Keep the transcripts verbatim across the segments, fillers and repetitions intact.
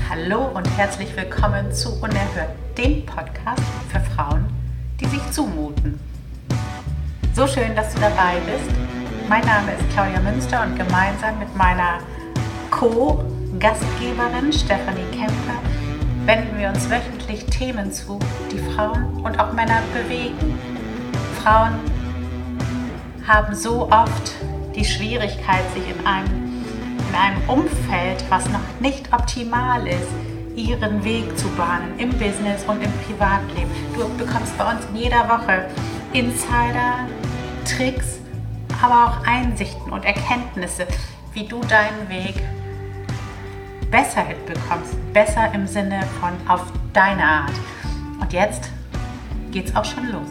Hallo und herzlich willkommen zu Unerhört, dem Podcast für Frauen, die sich zumuten. So schön, dass du dabei bist. Mein Name ist Claudia Münster und gemeinsam mit meiner Co-Gastgeberin Stefanie Kemper wenden wir uns wöchentlich Themen zu, die Frauen und auch Männer bewegen. Frauen haben so oft die Schwierigkeit, sich in einem in einem Umfeld, was noch nicht optimal ist, ihren Weg zu bahnen im Business und im Privatleben. Du bekommst bei uns in jeder Woche Insider, Tricks, aber auch Einsichten und Erkenntnisse, wie du deinen Weg besser hinbekommst, besser im Sinne von auf deine Art. Und jetzt geht's auch schon los.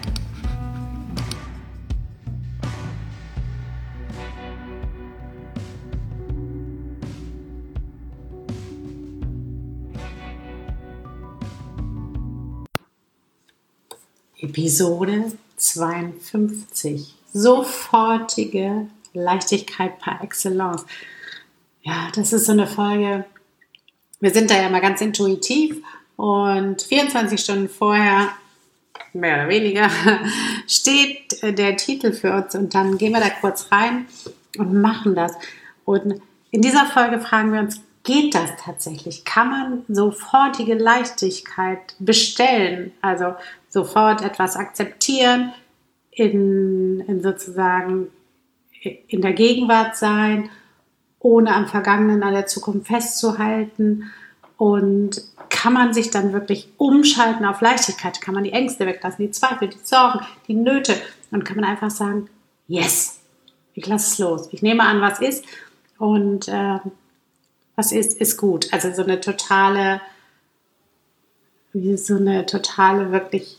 Episode zweiundfünfzig. Sofortige Leichtigkeit par excellence. Ja, das ist so eine Folge. Wir sind da ja mal ganz intuitiv und vierundzwanzig Stunden vorher, mehr oder weniger, steht der Titel für uns und dann gehen wir da kurz rein und machen das. Und in dieser Folge fragen wir uns, geht das tatsächlich? Kann man sofortige Leichtigkeit bestellen? Also sofort etwas akzeptieren, in, in sozusagen in der Gegenwart sein, ohne am Vergangenen, an der Zukunft festzuhalten. Und kann man sich dann wirklich umschalten auf Leichtigkeit? Kann man die Ängste weglassen, die Zweifel, die Sorgen, die Nöte? Und kann man einfach sagen, yes, ich lasse es los. Ich nehme an, was ist. Und äh, was ist, ist gut. Also so eine totale, wie so eine totale wirklich,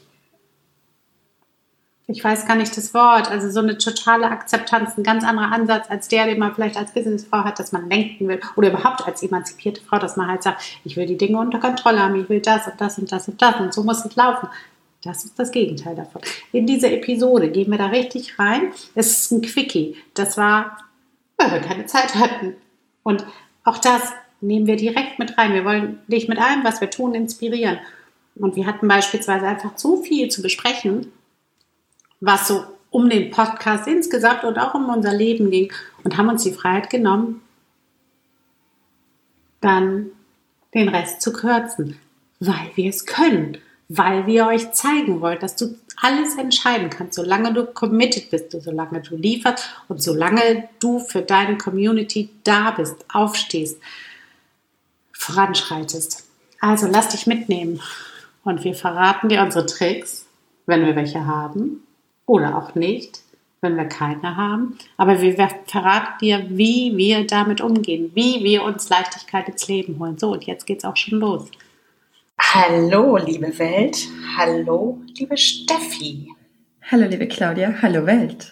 ich weiß gar nicht das Wort, also so eine totale Akzeptanz, ein ganz anderer Ansatz als der, den man vielleicht als Businessfrau hat, dass man lenken will oder überhaupt als emanzipierte Frau, dass man halt sagt, ich will die Dinge unter Kontrolle haben, ich will das und das und das und das und so muss es laufen. Das ist das Gegenteil davon. In diese Episode gehen wir da richtig rein. Es ist ein Quickie. Das war, weil wir keine Zeit hatten. Und auch das nehmen wir direkt mit rein. Wir wollen dich mit allem, was wir tun, inspirieren. Und wir hatten beispielsweise einfach zu viel zu besprechen, was so um den Podcast insgesamt und auch um unser Leben ging und haben uns die Freiheit genommen, dann den Rest zu kürzen, weil wir es können, weil wir euch zeigen wollen, dass du alles entscheiden kannst, solange du committed bist, solange du lieferst und solange du für deine Community da bist, aufstehst, voranschreitest. Also lass dich mitnehmen und wir verraten dir unsere Tricks, wenn wir welche haben oder auch nicht, wenn wir keine haben. Aber wir verraten dir, wie wir damit umgehen, wie wir uns Leichtigkeit ins Leben holen. So, und jetzt geht's auch schon los. Hallo, liebe Welt. Hallo, liebe Steffi. Hallo, liebe Claudia. Hallo, Welt.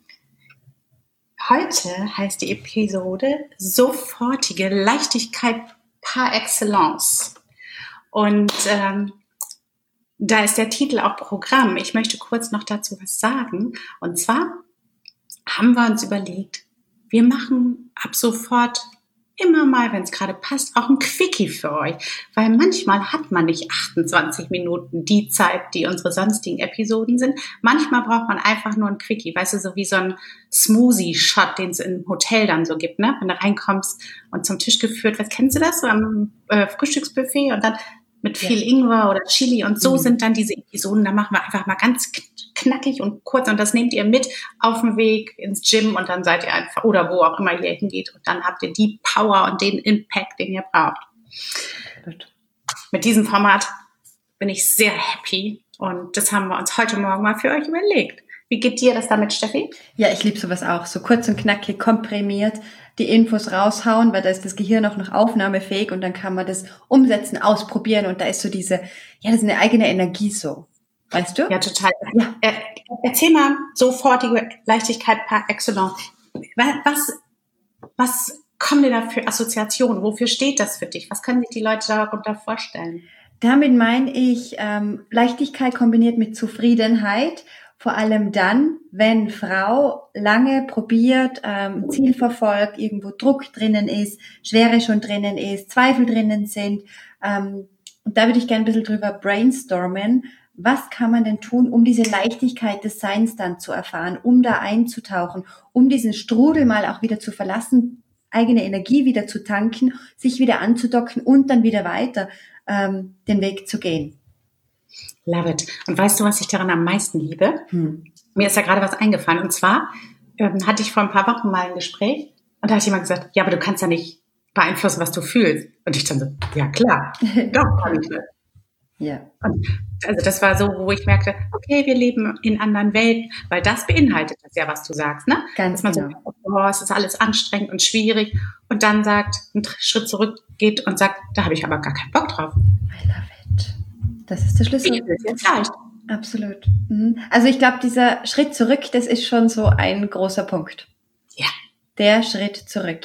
Heute heißt die Episode Sofortige Leichtigkeit par excellence. Und ähm, da ist der Titel auch Programm. Ich möchte kurz noch dazu was sagen. Und zwar haben wir uns überlegt, wir machen ab sofort immer mal, wenn es gerade passt, auch ein Quickie für euch. Weil manchmal hat man nicht achtundzwanzig Minuten die Zeit, die unsere sonstigen Episoden sind. Manchmal braucht man einfach nur ein Quickie. Weißt du, so wie so ein Smoothie-Shot, den es im Hotel dann so gibt, ne? Wenn du reinkommst und zum Tisch geführt wirst. Kennst du das? So am äh, Frühstücksbuffet und dann mit viel ja. Ingwer oder Chili und so mhm. sind dann diese Episoden, da machen wir einfach mal ganz knackig und kurz und das nehmt ihr mit auf dem Weg ins Gym und dann seid ihr einfach, oder wo auch immer ihr hingeht und dann habt ihr die Power und den Impact, den ihr braucht. Gut. Mit diesem Format bin ich sehr happy und das haben wir uns heute Morgen mal für euch überlegt. Wie geht dir das damit, Steffi? Ja, ich liebe sowas auch, so kurz und knackig, komprimiert, die Infos raushauen, weil da ist das Gehirn auch noch aufnahmefähig und dann kann man das umsetzen, ausprobieren und da ist so diese, ja, das ist eine eigene Energie so. Weißt du? Ja, total. Ja. Er, erzähl mal sofortige Leichtigkeit par excellence. Was, was kommen dir da für Assoziationen? Wofür steht das für dich? Was können sich die Leute darunter vorstellen? Damit meine ich ähm, Leichtigkeit kombiniert mit Zufriedenheit vor allem dann, wenn Frau lange probiert, ähm, Ziel verfolgt, irgendwo Druck drinnen ist, Schwere schon drinnen ist, Zweifel drinnen sind. Ähm, und da würde ich gerne ein bisschen drüber brainstormen. Was kann man denn tun, um diese Leichtigkeit des Seins dann zu erfahren, um da einzutauchen, um diesen Strudel mal auch wieder zu verlassen, eigene Energie wieder zu tanken, sich wieder anzudocken und dann wieder weiter ähm, den Weg zu gehen? Love it. Und weißt du, was ich daran am meisten liebe? Hm. Mir ist ja gerade was eingefallen. Und zwar ähm, hatte ich vor ein paar Wochen mal ein Gespräch und da hat jemand gesagt, ja, aber du kannst ja nicht beeinflussen, was du fühlst. Und ich dann so, ja klar, doch kann ich das. Ja. Und also das war so, wo ich merkte, okay, wir leben in anderen Welten, weil das beinhaltet das ja, was du sagst, ne? Ganz Dass man genau. so, oh, es ist alles anstrengend und schwierig und dann sagt, einen Schritt zurück geht und sagt, da habe ich aber gar keinen Bock drauf. I love it. Das ist der Schlüssel. Ich will es jetzt leicht. Absolut. Mhm. Also ich glaube, dieser Schritt zurück, das ist schon so ein großer Punkt. Ja. Der Schritt zurück.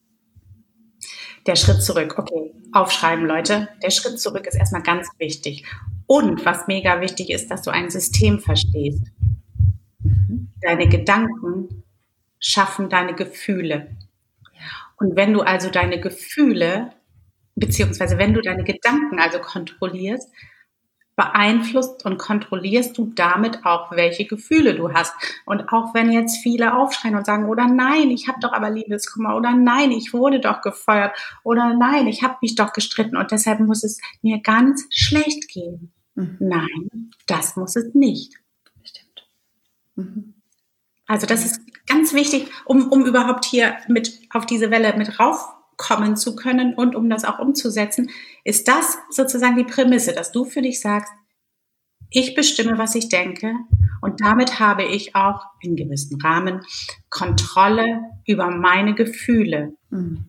Der Schritt zurück, okay, aufschreiben, Leute. Der Schritt zurück ist erstmal ganz wichtig. Und was mega wichtig ist, dass du ein System verstehst. Mhm. Deine Gedanken schaffen deine Gefühle. Und wenn du also deine Gefühle, beziehungsweise wenn du deine Gedanken also kontrollierst, beeinflusst und kontrollierst du damit auch, welche Gefühle du hast. Und auch wenn jetzt viele aufschreien und sagen, oder nein, ich habe doch aber Liebeskummer, oder nein, ich wurde doch gefeuert, oder nein, ich habe mich doch gestritten und deshalb muss es mir ganz schlecht gehen. Mhm. Nein, das muss es nicht. Stimmt. Mhm. Also das ist ganz wichtig, um, um überhaupt hier mit auf diese Welle mit raufkommen zu können und um das auch umzusetzen, ist das sozusagen die Prämisse, dass du für dich sagst, ich bestimme, was ich denke und damit habe ich auch in gewissen Rahmen Kontrolle über meine Gefühle. Mhm.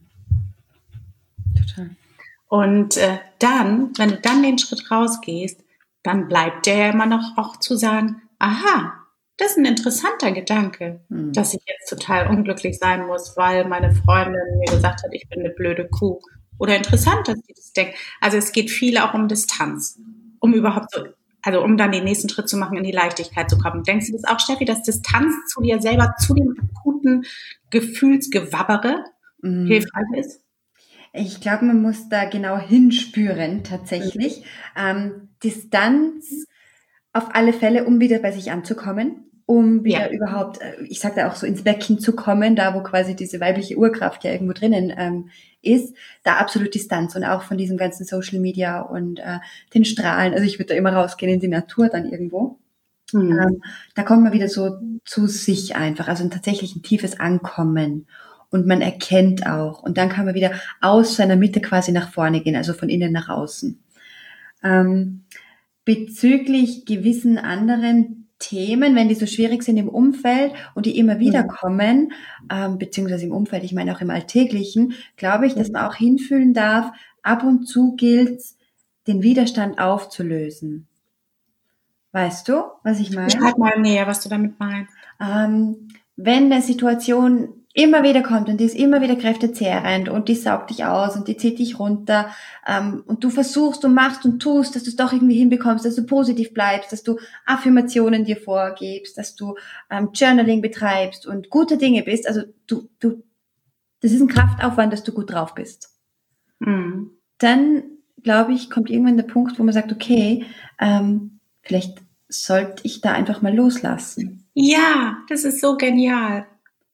Total. Und äh, dann, wenn du dann den Schritt rausgehst, dann bleibt dir ja immer noch auch zu sagen, aha, das ist ein interessanter Gedanke, mhm. dass ich jetzt total unglücklich sein muss, weil meine Freundin mir gesagt hat, ich bin eine blöde Kuh. Oder interessant, dass sie das denkt. Also es geht viel auch um Distanz, um überhaupt so, also um dann den nächsten Schritt zu machen, in die Leichtigkeit zu kommen. Denkst du das auch, Steffi, dass Distanz zu dir selber, zu dem akuten Gefühlsgewabbere mhm. hilfreich ist? Ich glaube, man muss da genau hinspüren, tatsächlich. Mhm. Ähm, Distanz auf alle Fälle, um wieder bei sich anzukommen, um wieder ja. überhaupt, ich sage da auch so, ins Becken zu kommen, da wo quasi diese weibliche Urkraft ja irgendwo drinnen ähm, ist, da absolut Distanz und auch von diesem ganzen Social Media und äh, den Strahlen. Also ich würde da immer rausgehen in die Natur dann irgendwo. Mhm. Ähm, da kommt man wieder so zu sich einfach, also ein tatsächlich ein tiefes Ankommen. Und man erkennt auch. Und dann kann man wieder aus seiner Mitte quasi nach vorne gehen, also von innen nach außen. Ähm, bezüglich gewissen anderen Themen, wenn die so schwierig sind im Umfeld und die immer wieder kommen, ähm, beziehungsweise im Umfeld, ich meine auch im Alltäglichen, glaube ich, dass man auch hinfühlen darf, ab und zu gilt es, den Widerstand aufzulösen. Weißt du, was ich meine? Schreib mal näher, was du damit meinst. Ähm, wenn eine Situation immer wieder kommt und die ist immer wieder kräftezehrend und die saugt dich aus und die zieht dich runter ähm, und du versuchst und machst und tust, dass du es doch irgendwie hinbekommst, dass du positiv bleibst, dass du Affirmationen dir vorgibst, dass du ähm, Journaling betreibst und gute Dinge bist. Also du, du, das ist ein Kraftaufwand, dass du gut drauf bist. Mhm. Dann, glaube ich, kommt irgendwann der Punkt, wo man sagt, okay, ähm, vielleicht sollte ich da einfach mal loslassen. Ja, das ist so genial.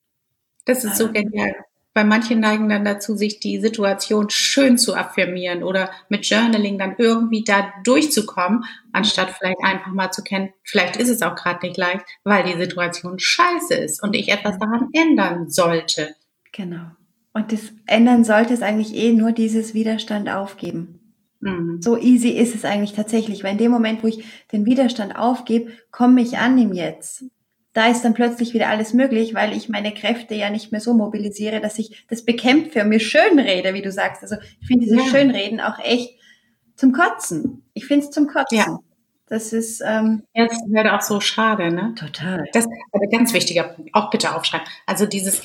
Das ist so genial. Weil manche neigen dann dazu, sich die Situation schön zu affirmieren oder mit Journaling dann irgendwie da durchzukommen, anstatt vielleicht einfach mal zu kennen, vielleicht ist es auch gerade nicht leicht, weil die Situation scheiße ist und ich etwas daran ändern sollte. Genau. Und das ändern sollte es eigentlich eh nur dieses Widerstand aufgeben. Mhm. So easy ist es eigentlich tatsächlich, weil in dem Moment, wo ich den Widerstand aufgebe, komme ich an im Jetzt. Da ist dann plötzlich wieder alles möglich, weil ich meine Kräfte ja nicht mehr so mobilisiere, dass ich das bekämpfe und mir schönrede, wie du sagst. Also ich finde dieses ja. Schönreden auch echt zum Kotzen. Ich finde es zum Kotzen. Ja. Das ist ähm, ja, das wäre auch so schade, ne? Total. Das ist ein ganz wichtiger Punkt. Auch bitte aufschreiben. Also dieses,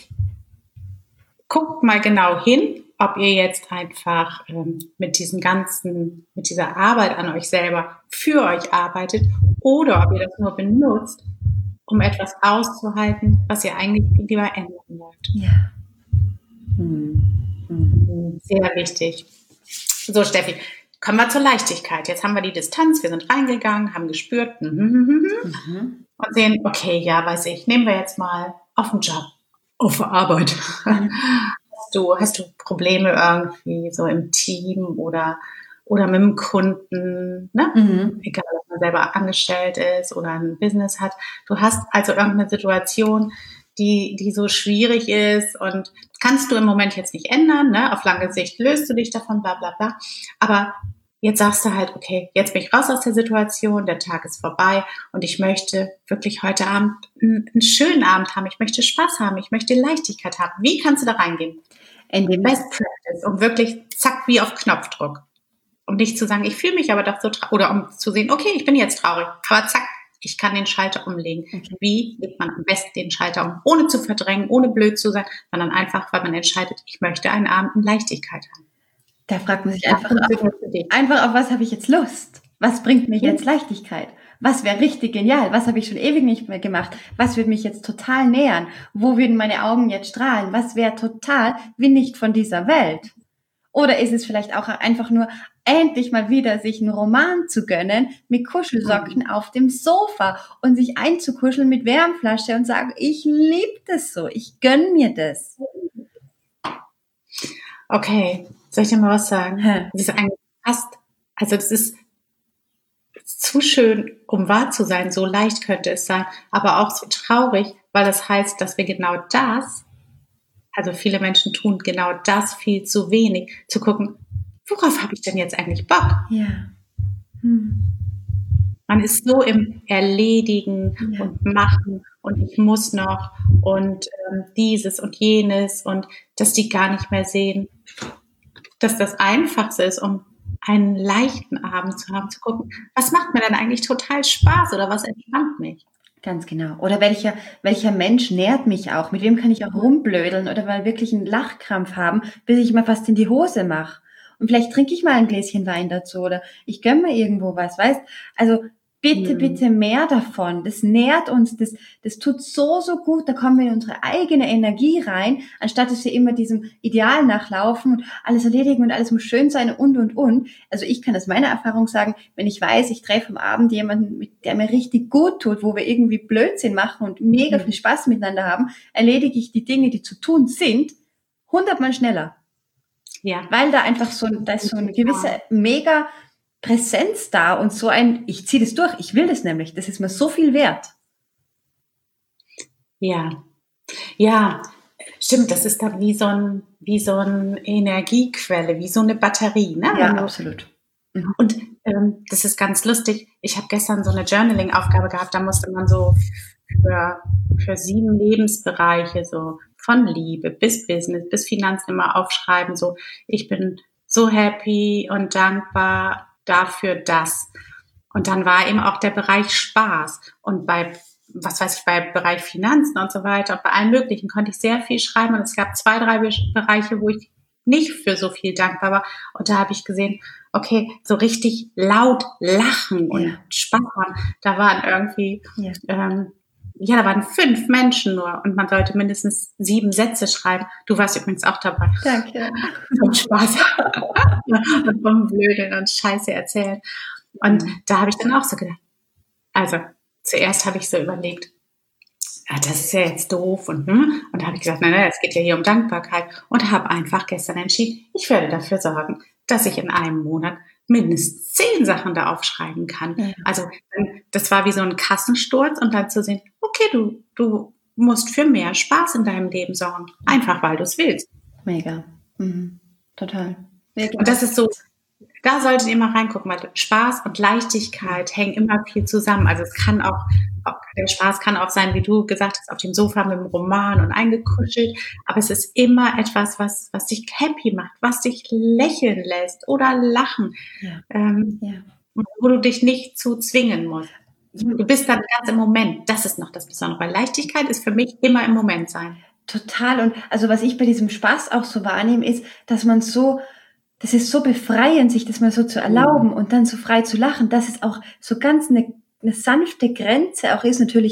guckt mal genau hin, ob ihr jetzt einfach ähm, mit diesem ganzen, mit dieser Arbeit an euch selber für euch arbeitet oder ob ihr das nur benutzt, um etwas auszuhalten, was ihr eigentlich lieber ändern wollt. Ja. Mhm. Sehr wichtig. So, Steffi, kommen wir zur Leichtigkeit. Jetzt haben wir die Distanz, wir sind reingegangen, haben gespürt mhm. und sehen, okay, ja, weiß ich, nehmen wir jetzt mal auf den Job, auf der Arbeit. Mhm. Hast du, hast du Probleme irgendwie so im Team oder, oder mit dem Kunden, ne? Mhm. Egal, ob man selber angestellt ist oder ein Business hat. Du hast also irgendeine Situation, die, die so schwierig ist und kannst du im Moment jetzt nicht ändern, ne? Auf lange Sicht löst du dich davon, bla bla bla. Aber jetzt sagst du halt, okay, jetzt bin ich raus aus der Situation, der Tag ist vorbei und ich möchte wirklich heute Abend einen, einen schönen Abend haben, ich möchte Spaß haben, ich möchte Leichtigkeit haben. Wie kannst du da reingehen? In den Best Practice, um wirklich zack, wie auf Knopfdruck. Um nicht zu sagen, ich fühle mich aber doch so traurig, oder um zu sehen, okay, ich bin jetzt traurig, aber zack, ich kann den Schalter umlegen. Okay. Wie legt man am besten den Schalter um? Ohne zu verdrängen, ohne blöd zu sein, sondern einfach, weil man entscheidet, ich möchte einen Abend in Leichtigkeit haben. Da fragt man sich einfach, auf, einfach auf was habe ich jetzt Lust? Was bringt mir jetzt Leichtigkeit? Was wäre richtig genial? Was habe ich schon ewig nicht mehr gemacht? Was würde mich jetzt total nähern? Wo würden meine Augen jetzt strahlen? Was wäre total wie nicht von dieser Welt? Oder ist es vielleicht auch einfach nur endlich mal wieder sich einen Roman zu gönnen mit Kuschelsocken mhm. auf dem Sofa und sich einzukuscheln mit Wärmflasche und sagen, ich liebe das so, ich gönne mir das. Okay, soll ich dir mal was sagen? Hm. Das ist eigentlich fast, also das ist zu schön, um wahr zu sein, so leicht könnte es sein, aber auch so traurig, weil das heißt, dass wir genau das, also viele Menschen tun genau das viel zu wenig, zu gucken, worauf habe ich denn jetzt eigentlich Bock? Ja. Hm. Man ist so im Erledigen ja. und Machen und ich muss noch und ähm, dieses und jenes und dass die gar nicht mehr sehen, dass das Einfachste ist, um einen leichten Abend zu haben, zu gucken, was macht mir denn eigentlich total Spaß oder was entspannt mich? Ganz genau. Oder welcher, welcher Mensch nährt mich auch? Mit wem kann ich auch rumblödeln oder mal wirklich einen Lachkrampf haben, bis ich mal fast in die Hose mache? Und vielleicht trinke ich mal ein Gläschen Wein dazu oder ich gönne mir irgendwo was, weißt? Also bitte, mhm. bitte mehr davon. Das nährt uns, das, das tut so, so gut. Da kommen wir in unsere eigene Energie rein, anstatt dass wir immer diesem Ideal nachlaufen und alles erledigen und alles muss schön sein und, und, und. Also ich kann aus meiner Erfahrung sagen, wenn ich weiß, ich treffe am Abend jemanden, der mir richtig gut tut, wo wir irgendwie Blödsinn machen und mega viel Spaß miteinander haben, erledige ich die Dinge, die zu tun sind, hundertmal schneller. Ja. Weil da einfach so, da ist so eine gewisse mega Präsenz da und so ein, ich ziehe das durch, ich will das nämlich, das ist mir so viel wert. Ja, ja, stimmt, das ist dann wie so ein, wie so eine Energiequelle, wie so eine Batterie, ne? Ja, absolut. Mhm. Und ähm, das ist ganz lustig, ich habe gestern so eine Journaling-Aufgabe gehabt, da musste man so für, für sieben Lebensbereiche, so von Liebe bis Business, bis Finanzen immer aufschreiben, so, ich bin so happy und dankbar dafür das. Und dann war eben auch der Bereich Spaß. Und bei, was weiß ich, bei Bereich Finanzen und so weiter, und bei allen möglichen konnte ich sehr viel schreiben. Und es gab zwei, drei Bereiche, wo ich nicht für so viel dankbar war. Und da habe ich gesehen, okay, so richtig laut lachen und ja. Spaß haben. Da waren irgendwie, ja. Ähm, ja, da waren fünf Menschen nur und man sollte mindestens sieben Sätze schreiben. Du warst übrigens auch dabei. Danke. Vom Spaß und vom Blödeln und Scheiße erzählen. Und mhm. da habe ich dann auch so gedacht, also zuerst habe ich so überlegt, ja, das ist ja jetzt doof und hm, und da habe ich gesagt, nein, nein, es geht ja hier um Dankbarkeit und habe einfach gestern entschieden, ich werde dafür sorgen, dass ich in einem Monat mindestens zehn Sachen da aufschreiben kann. Ja. Also das war wie so ein Kassensturz und dann zu sehen, okay, du, du musst für mehr Spaß in deinem Leben sorgen. Einfach, weil du es willst. Mega. Mhm. Total. Mega. Und das ist so, da solltet ihr mal reingucken, weil Spaß und Leichtigkeit hängen immer viel zusammen. Also es kann auch, auch, der Spaß kann auch sein, wie du gesagt hast, auf dem Sofa mit dem Roman und eingekuschelt. Aber es ist immer etwas, was, was dich happy macht, was dich lächeln lässt oder lachen. Ja. Ähm, ja. Wo du dich nicht zu zwingen musst. Du bist dann ganz im Moment. Das ist noch das Besondere. Weil Leichtigkeit ist für mich immer im Moment sein. Total. Und also was ich bei diesem Spaß auch so wahrnehme, ist, dass man so, das ist so befreiend, sich das mal so zu erlauben und dann so frei zu lachen, dass es auch so ganz eine, eine sanfte Grenze auch ist, natürlich mit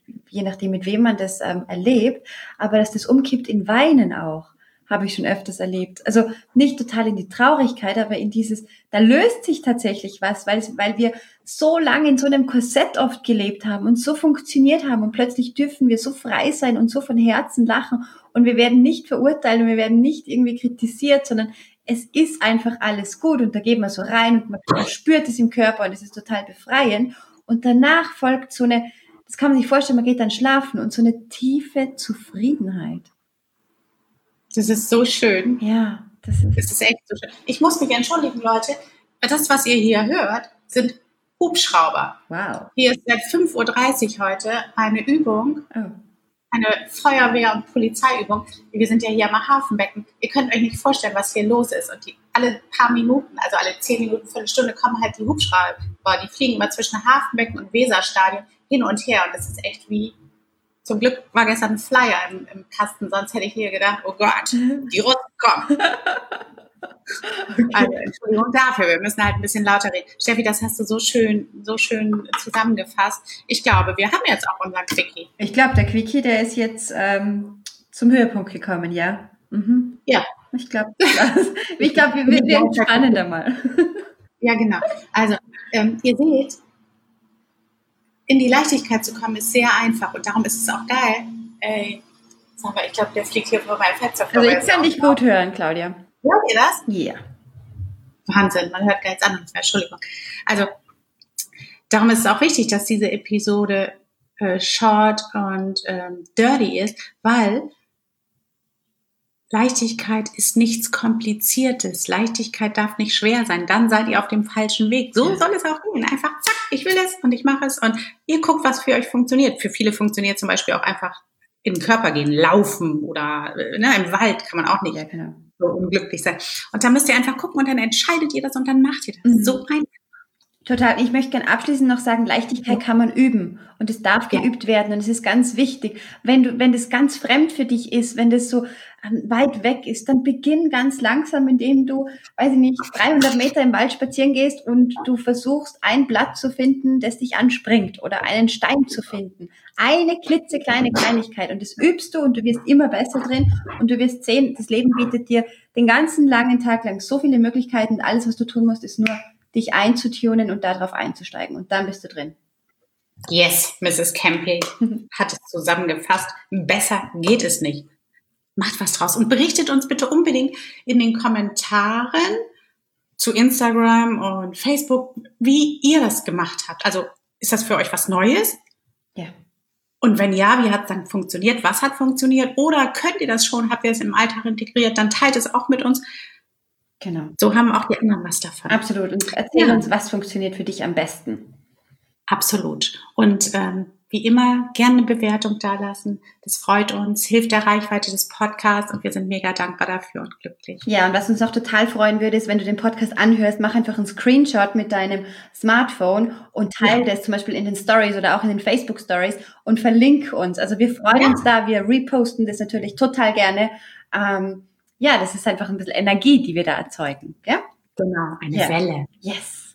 je nachdem, mit wem man das ähm, erlebt, aber dass das umkippt in Weinen auch, habe ich schon öfters erlebt. Also nicht total in die Traurigkeit, aber in dieses, da löst sich tatsächlich was, weil, weil wir so lange in so einem Korsett oft gelebt haben und so funktioniert haben und plötzlich dürfen wir so frei sein und so von Herzen lachen und wir werden nicht verurteilt und wir werden nicht irgendwie kritisiert, sondern es ist einfach alles gut und da geht man so rein und man, man spürt es im Körper und es ist total befreiend und danach folgt so eine, das kann man sich vorstellen, man geht dann schlafen und so eine tiefe Zufriedenheit. Das ist so schön. Ja, das ist... Das ist echt so schön. Ich muss mich entschuldigen, Leute. Das, was ihr hier hört, sind Hubschrauber. Wow. Hier ist seit fünf Uhr dreißig heute eine Übung, Oh. eine Feuerwehr- und Polizeiübung. Wir sind ja hier am Hafenbecken. Ihr könnt euch nicht vorstellen, was hier los ist. Und die, alle paar Minuten, also alle zehn Minuten, für eine Stunde, kommen halt die Hubschrauber. Die fliegen immer zwischen Hafenbecken und Weserstadion hin und her. Und das ist echt wie... Zum Glück war gestern ein Flyer im, im Kasten, sonst hätte ich hier gedacht, oh Gott, die Russen kommen. Also, Entschuldigung dafür, wir müssen halt ein bisschen lauter reden. Steffi, das hast du so schön, so schön zusammengefasst. Ich glaube, wir haben jetzt auch unseren Quickie. Ich glaube, der Quickie, der ist jetzt ähm, zum Höhepunkt gekommen, ja? Mhm. Ja. Ich glaube, ich glaube, wir wir werden spannender mal. Ja, genau. Also, ähm, ihr seht, in die Leichtigkeit zu kommen, ist sehr einfach und darum ist es auch geil. Ey, sag mal, ich glaube, der fliegt hier vorbei. Fetzer Also ich kann dich gut hören, Claudia. Hört ihr das? Ja. Wahnsinn, man hört gar nichts anderes mehr. Entschuldigung. Also, darum ist es auch wichtig, dass diese Episode äh, short und ähm, dirty ist, weil Leichtigkeit ist nichts Kompliziertes. Leichtigkeit darf nicht schwer sein. Dann seid ihr auf dem falschen Weg. So soll es auch gehen. Einfach zack, ich will es und ich mache es. Und ihr guckt, was für euch funktioniert. Für viele funktioniert zum Beispiel auch einfach in den Körper gehen, laufen oder ne, im Wald kann man auch nicht Ja, genau. so unglücklich sein. Und da müsst ihr einfach gucken und dann entscheidet ihr das und dann macht ihr das. Mhm. So einfach. Total. Ich möchte gerne abschließend noch sagen, Leichtigkeit kann man üben und es darf Ja. geübt werden und es ist ganz wichtig. Wenn du, wenn das ganz fremd für dich ist, wenn das so ähm, weit weg ist, dann beginn ganz langsam, indem du, weiß ich nicht, dreihundert Meter im Wald spazieren gehst und du versuchst, ein Blatt zu finden, das dich anspringt oder einen Stein zu finden. Eine klitzekleine Kleinigkeit und das übst du und du wirst immer besser drin und du wirst sehen, das Leben bietet dir den ganzen langen Tag lang so viele Möglichkeiten und alles, was du tun musst, ist nur dich einzutunen und darauf einzusteigen. Und dann bist du drin. Yes, Misses Campy hat es zusammengefasst. Besser geht es nicht. Macht was draus und berichtet uns bitte unbedingt in den Kommentaren zu Instagram und Facebook, wie ihr das gemacht habt. Also ist das für euch was Neues? Ja. Und wenn ja, wie hat es dann funktioniert? Was hat funktioniert? Oder könnt ihr das schon? Habt ihr es im Alltag integriert? Dann teilt es auch mit uns. Genau. So haben auch die anderen was davon. Absolut. Und erzähl Ja. uns, was funktioniert für dich am besten. Absolut. Und ähm, wie immer, gerne eine Bewertung dalassen. Das freut uns, hilft der Reichweite des Podcasts und wir sind mega dankbar dafür und glücklich. Ja, und was uns noch total freuen würde, ist, wenn du den Podcast anhörst, mach einfach einen Screenshot mit deinem Smartphone und teile Ja. das zum Beispiel in den Stories oder auch in den Facebook Stories und verlink uns. Also wir freuen Ja. uns da, wir reposten das natürlich total gerne. Ähm, ja, das ist einfach ein bisschen Energie, die wir da erzeugen. Ja? Genau, eine Ja. Welle. Yes.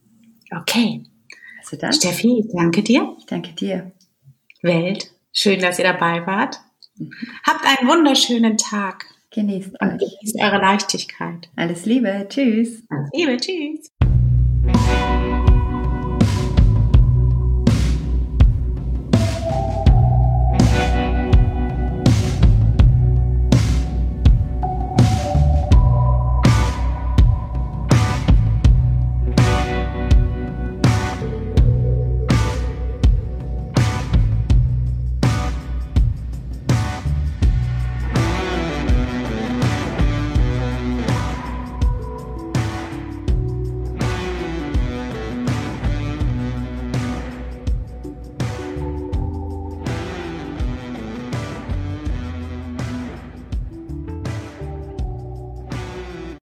Okay. Also dann, Steffi, ich danke dir. ich danke dir. Welt, schön, dass ihr dabei wart. Habt einen wunderschönen Tag Genießt und euch. genießt eure Leichtigkeit. Alles Liebe. Tschüss. Alles Liebe, tschüss.